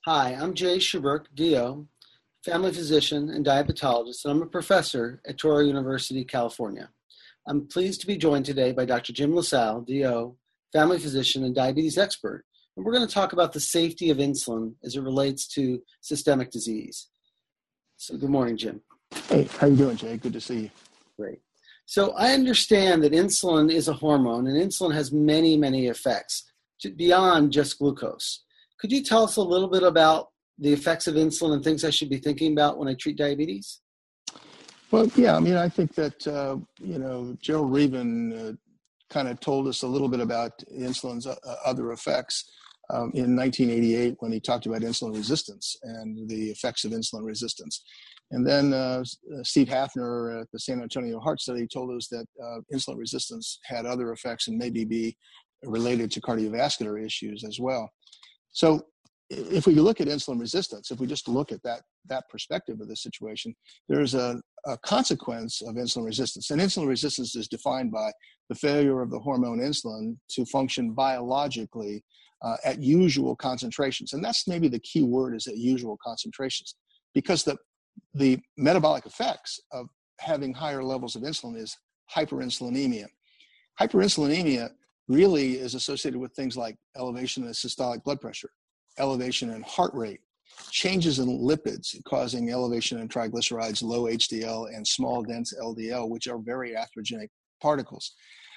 Hi, I'm Jay Shuberk, DO, family physician and diabetologist, and I'm a professor at Touro University, California. I'm pleased to be joined today by Dr. Jim LaSalle, DO, family physician and diabetes expert, and we're going to talk about the safety of insulin as it relates to systemic disease. So good morning, Jim. Hey, how you doing, Jay? Good to see you. Great. So I understand that insulin is a hormone, and insulin has many, many effects beyond just glucose. Could you tell us a little bit about the effects of insulin and things I should be thinking about when I treat diabetes? Well, yeah, I think that, Gerald Reaven kind of told us a little bit about insulin's other effects in 1988 when he talked about insulin resistance and the effects of insulin resistance. And then Steve Hafner at the San Antonio Heart Study told us that insulin resistance had other effects and maybe be related to cardiovascular issues as well. So if we look at insulin resistance, if we just look at that perspective of the situation, there's a consequence of insulin resistance. And insulin resistance is defined by the failure of the hormone insulin to function biologically at usual concentrations. And that's maybe the key word, is at usual concentrations, because the metabolic effects of having higher levels of insulin is hyperinsulinemia. Hyperinsulinemia really is associated with things like elevation in systolic blood pressure, elevation in heart rate, changes in lipids causing elevation in triglycerides, low HDL, and small dense LDL, which are very atherogenic particles.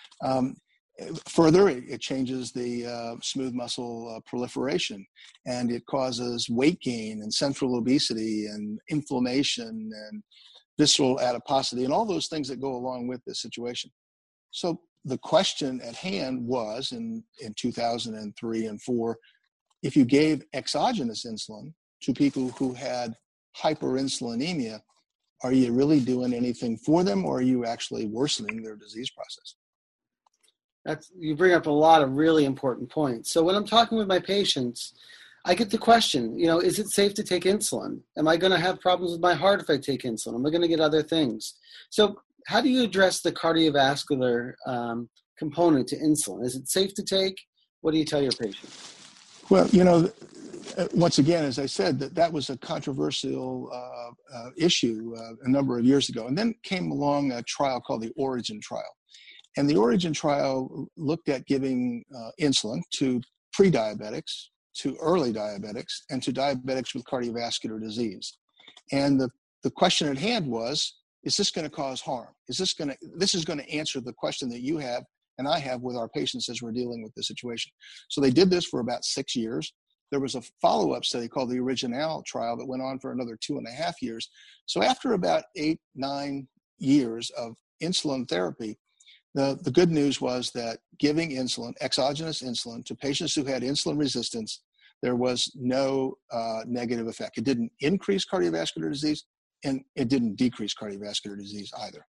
Further, it changes the smooth muscle proliferation, and it causes weight gain and central obesity and inflammation and visceral adiposity and all those things that go along with this situation. So the question at hand was in 2003 and 4, if you gave exogenous insulin to people who had hyperinsulinemia, are you really doing anything for them, or are you actually worsening their disease process? You bring up a lot of really important points. So when I'm talking with my patients, I get the question, is it safe to take insulin? Am I going to have problems with my heart if I take insulin? Am I going to get other things? So how do you address the cardiovascular component to insulin? Is it safe to take? What do you tell your patients? Well, once again, as I said, that was a controversial issue a number of years ago. And then came along a trial called the Origin trial. And the Origin trial looked at giving insulin to pre-diabetics, to early diabetics, and to diabetics with cardiovascular disease. And the question at hand was, is this going to cause harm? This is going to answer the question that you have and I have with our patients as we're dealing with the situation. So they did this for about 6 years. There was a follow-up study called the Original trial that went on for another 2.5 years. So after about 8-9 years of insulin therapy, the good news was that giving insulin, exogenous insulin, to patients who had insulin resistance, there was no negative effect. It didn't increase cardiovascular disease, and it didn't decrease cardiovascular disease either.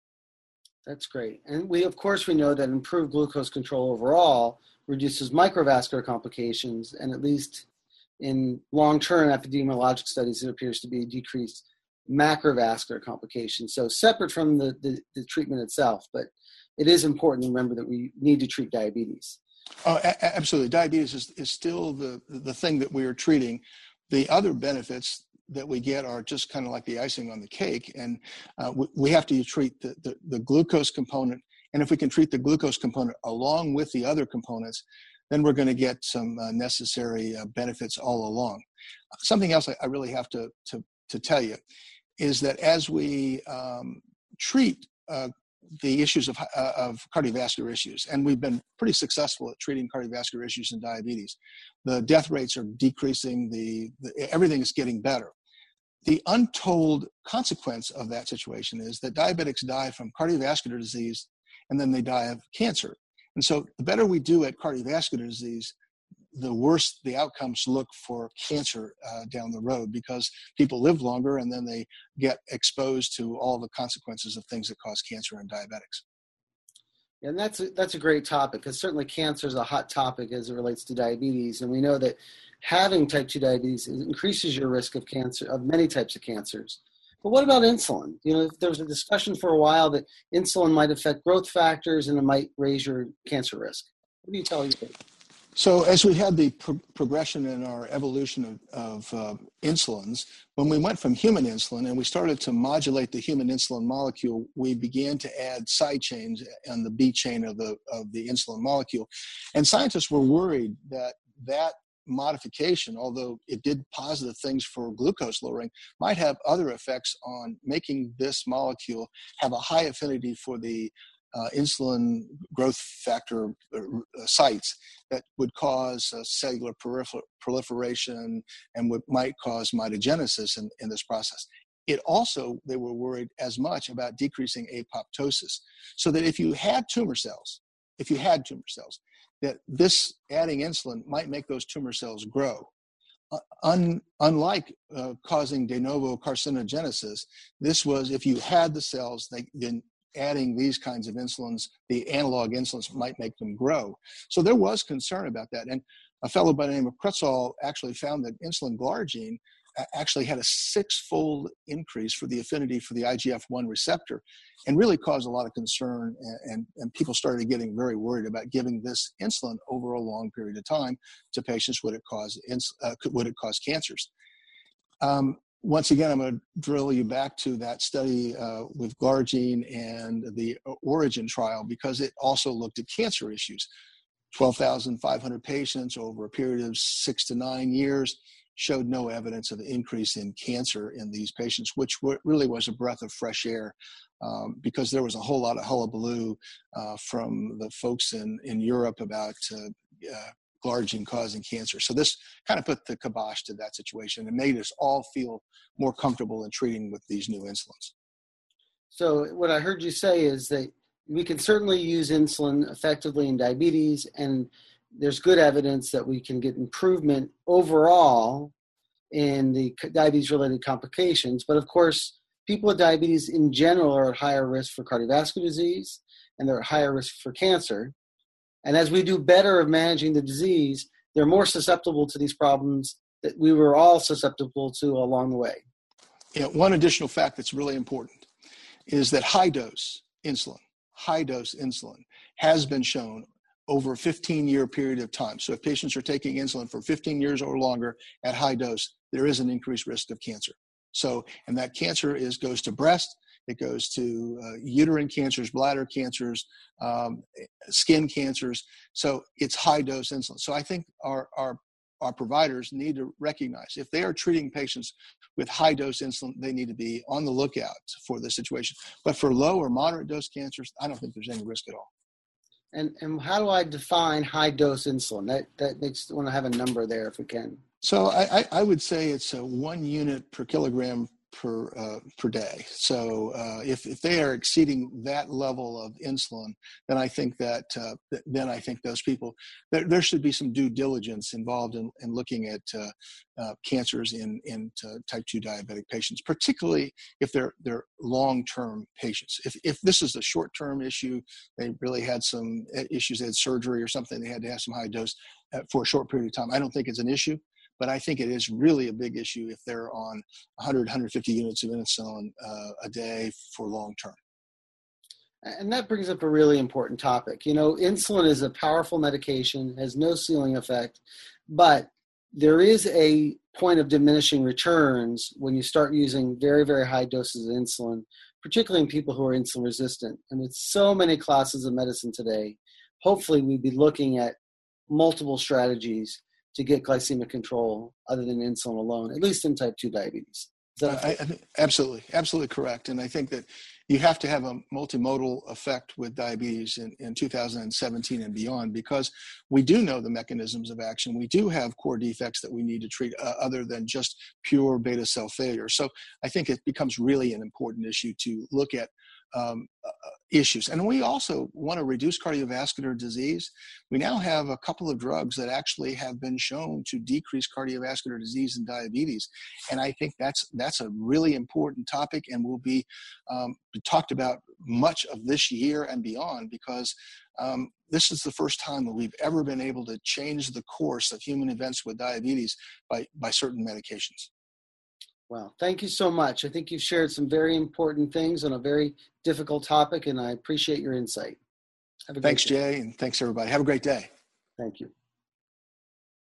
That's great. And we know that improved glucose control overall reduces microvascular complications, and at least in long-term epidemiologic studies, it appears to be decreased macrovascular complications. So separate from the treatment itself, but it is important to remember that we need to treat diabetes. Oh, absolutely. Diabetes is still the thing that we are treating. The other benefits that we get are just kind of like the icing on the cake. And we have to treat the glucose component. And if we can treat the glucose component along with the other components, then we're going to get some necessary benefits all along. Something else I really have to tell you is that as we treat the issues of cardiovascular issues, and we've been pretty successful at treating cardiovascular issues in diabetes, the death rates are decreasing, everything is getting better. The untold consequence of that situation is that diabetics die from cardiovascular disease, and then they die of cancer. And so the better we do at cardiovascular disease, the worse the outcomes look for cancer down the road, because people live longer and then they get exposed to all the consequences of things that cause cancer in diabetics. And that's a great topic, because certainly cancer is a hot topic as it relates to diabetes. And we know that having type 2 diabetes increases your risk of cancer, of many types of cancers. But what about insulin? There was a discussion for a while that insulin might affect growth factors and it might raise your cancer risk. What do you tell your patients? So as we had the progression in our evolution of insulins, when we went from human insulin and we started to modulate the human insulin molecule, we began to add side chains on the B chain of the insulin molecule. And scientists were worried that modification, although it did positive things for glucose lowering, might have other effects on making this molecule have a high affinity for the insulin growth factor sites that would cause cellular proliferation and might cause mitogenesis in this process. It also, they were worried as much about decreasing apoptosis, so that if you had tumor cells, that this adding insulin might make those tumor cells grow. Unlike causing de novo carcinogenesis, this was, if you had the cells, then adding these kinds of insulins, the analog insulins, might make them grow. So there was concern about that. And a fellow by the name of Kreutzwald actually found that insulin glargine actually had a 6-fold increase for the affinity for the IGF-1 receptor, and really caused a lot of concern, and people started getting very worried about giving this insulin over a long period of time to patients. Would it cause cancers? Once again, I'm going to drill you back to that study with glargine and the Origin trial, because it also looked at cancer issues. 12,500 patients over a period of 6 to 9 years showed no evidence of increase in cancer in these patients, which really was a breath of fresh air, because there was a whole lot of hullabaloo from the folks in Europe about glargine causing cancer. So this kind of put the kibosh to that situation and made us all feel more comfortable in treating with these new insulins. So what I heard you say is that we can certainly use insulin effectively in diabetes, and there's good evidence that we can get improvement overall in the diabetes-related complications. But of course, people with diabetes in general are at higher risk for cardiovascular disease, and they're at higher risk for cancer. And as we do better of managing the disease, they're more susceptible to these problems that we were all susceptible to along the way. Yeah, one additional fact that's really important is that high-dose insulin has been shown over a 15-year period of time. So if patients are taking insulin for 15 years or longer at high dose, there is an increased risk of cancer. So, and that cancer goes to breast, it goes to uterine cancers, bladder cancers, skin cancers. So it's high-dose insulin. So I think our providers need to recognize, if they are treating patients with high-dose insulin, they need to be on the lookout for the situation. But for low or moderate dose cancers, I don't think there's any risk at all. And how do I define high-dose insulin? That makes, I want to have a number there if we can. So I would say it's 1 unit per kilogram per day. So if they are exceeding that level of insulin, then I think those people, there should be some due diligence involved in looking at cancers in type 2 diabetic patients, particularly if they're long-term patients. If this is a short-term issue, they really had some issues, they had surgery or something, they had to have some high dose for a short period of time, I don't think it's an issue. But I think it is really a big issue if they're on 100, 150 units of insulin a day for long term. And that brings up a really important topic. You know, insulin is a powerful medication, has no ceiling effect, but there is a point of diminishing returns when you start using very, very high doses of insulin, particularly in people who are insulin resistant. And with so many classes of medicine today, hopefully we'd be looking at multiple strategies to get glycemic control other than insulin alone, at least in type 2 diabetes. I think absolutely correct. And I think that you have to have a multimodal effect with diabetes in 2017 and beyond, because we do know the mechanisms of action. We do have core defects that we need to treat other than just pure beta cell failure. So I think it becomes really an important issue to look at issues. And we also want to reduce cardiovascular disease. We now have a couple of drugs that actually have been shown to decrease cardiovascular disease and diabetes. And I think that's a really important topic, and will be talked about much of this year and beyond, because this is the first time that we've ever been able to change the course of human events with diabetes by certain medications. Well, thank you so much. I think you've shared some very important things on a very difficult topic, and I appreciate your insight. Thanks, Jay, and thanks, everybody. Have a great day. Thank you.